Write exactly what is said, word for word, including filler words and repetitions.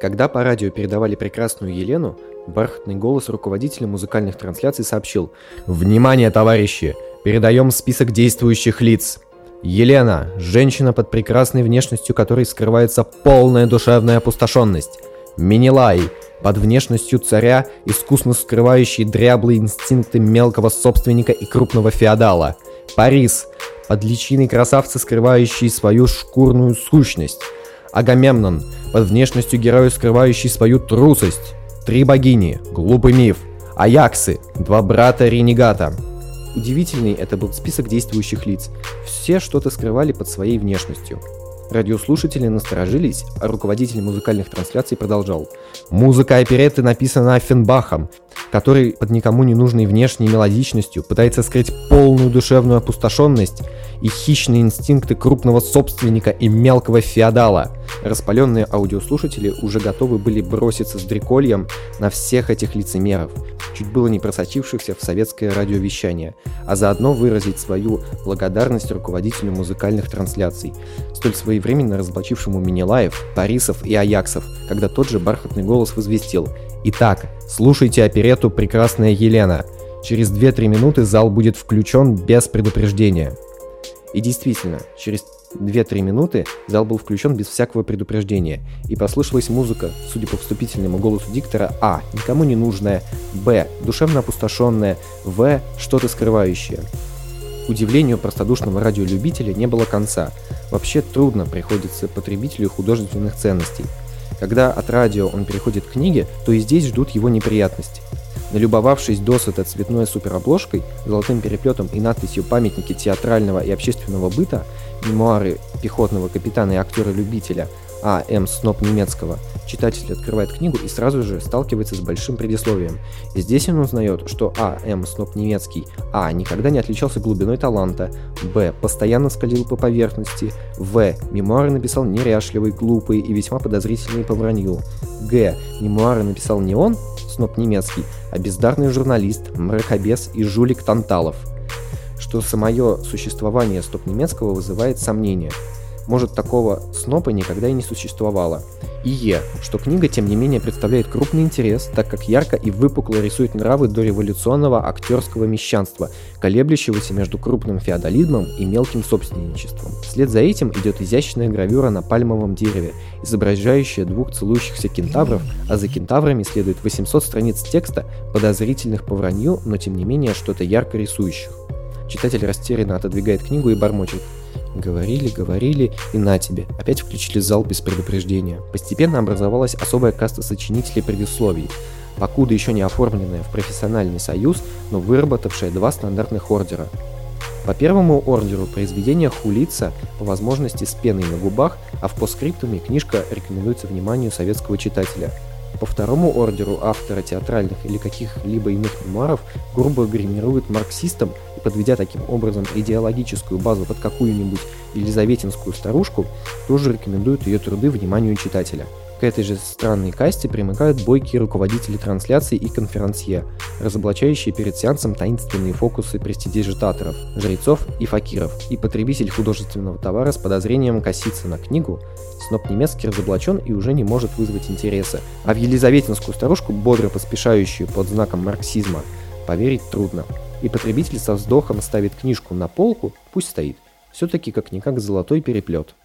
Когда по радио передавали прекрасную Елену, бархатный голос руководителя музыкальных трансляций сообщил: «Внимание, товарищи! Передаем список действующих лиц. Елена – женщина под прекрасной внешностью, которой скрывается полная душевная опустошенность. Менелай – под внешностью царя, искусно скрывающий дряблые инстинкты мелкого собственника и крупного феодала. Парис – под личиной красавца, скрывающий свою шкурную сущность. Агамемнон – под внешностью героя, скрывающий свою трусость. Три богини – глупый миф. Аяксы – два брата-ренегата». Удивительный это был список действующих лиц. Все что-то скрывали под своей внешностью. Радиослушатели насторожились, а руководитель музыкальных трансляций продолжал. Музыка оперетты написана Оффенбахом, который под никому не нужной внешней мелодичностью пытается скрыть полную душевную опустошенность и хищные инстинкты крупного собственника и мелкого феодала. Распаленные аудиослушатели уже готовы были броситься с дрекольем на всех этих лицемеров, чуть было не просочившихся в советское радиовещание, а заодно выразить свою благодарность руководителю музыкальных трансляций, столь своевременно разоблачившему Менелаев, Парисов и Аяксов, когда тот же бархатный голос возвестил: «Итак, слушайте оперетту «Прекрасная Елена». Через две-три минуты зал будет включен без предупреждения». И действительно, через две-три минуты зал был включен без всякого предупреждения, и послышалась музыка, судя по вступительному голосу диктора: а. никому не нужная, б. душевно опустошенная, в. что-то скрывающее. Удивлению простодушного радиолюбителя не было конца. Вообще трудно приходится потребителю художественных ценностей. Когда от радио он переходит к книге, то и здесь ждут его неприятности. Налюбовавшись досыта цветной суперобложкой, золотым переплетом и надписью «Памятники театрального и общественного быта», мемуары пехотного капитана и актера-любителя А. М. Сноб Немецкого, читатель открывает книгу и сразу же сталкивается с большим предисловием. И здесь он узнает, что А. М. Сноб Немецкий а. никогда не отличался глубиной таланта, б. постоянно скользил по поверхности, в. мемуары написал неряшливый, глупый и весьма подозрительный по вранью, г. мемуары написал не он, Сноб Немецкий, а бездарный журналист, мракобес и жулик Танталов, что самое существование Сноб Немецкого вызывает сомнения. Может, такого снопа никогда и не существовало. И Е, что книга, тем не менее, представляет крупный интерес, так как ярко и выпукло рисует нравы дореволюционного актерского мещанства, колеблющегося между крупным феодализмом и мелким собственничеством. Вслед за этим идет изящная гравюра на пальмовом дереве, изображающая двух целующихся кентавров, а за кентаврами следует восемьсот страниц текста, подозрительных по вранью, но тем не менее что-то ярко рисующих. Читатель растерянно отодвигает книгу и бормочет: «Говорили, говорили, и на тебе». Опять включили зал без предупреждения. Постепенно образовалась особая каста сочинителей предисловий, покуда еще не оформленная в профессиональный союз, но выработавшая два стандартных ордера. По первому ордеру произведение хулится, по возможности с пеной на губах, а в постскриптуме книжка рекомендуется вниманию советского читателя. По второму ордеру автора театральных или каких-либо иных мемуаров грубо гримирует марксистом и, подведя таким образом идеологическую базу под какую-нибудь елизаветинскую старушку, тоже рекомендует ее труды вниманию читателя. К этой же странной касте примыкают бойкие руководители трансляций и конферансье, разоблачающие перед сеансом таинственные фокусы престидижитаторов, жрецов и факиров, и потребитель художественного товара с подозрением косится на книгу. Сноб Немецкий разоблачен и уже не может вызвать интереса, а в елизаветинскую старушку, бодро поспешающую под знаком марксизма, поверить трудно. И потребитель со вздохом ставит книжку на полку, пусть стоит, все-таки как-никак золотой переплет.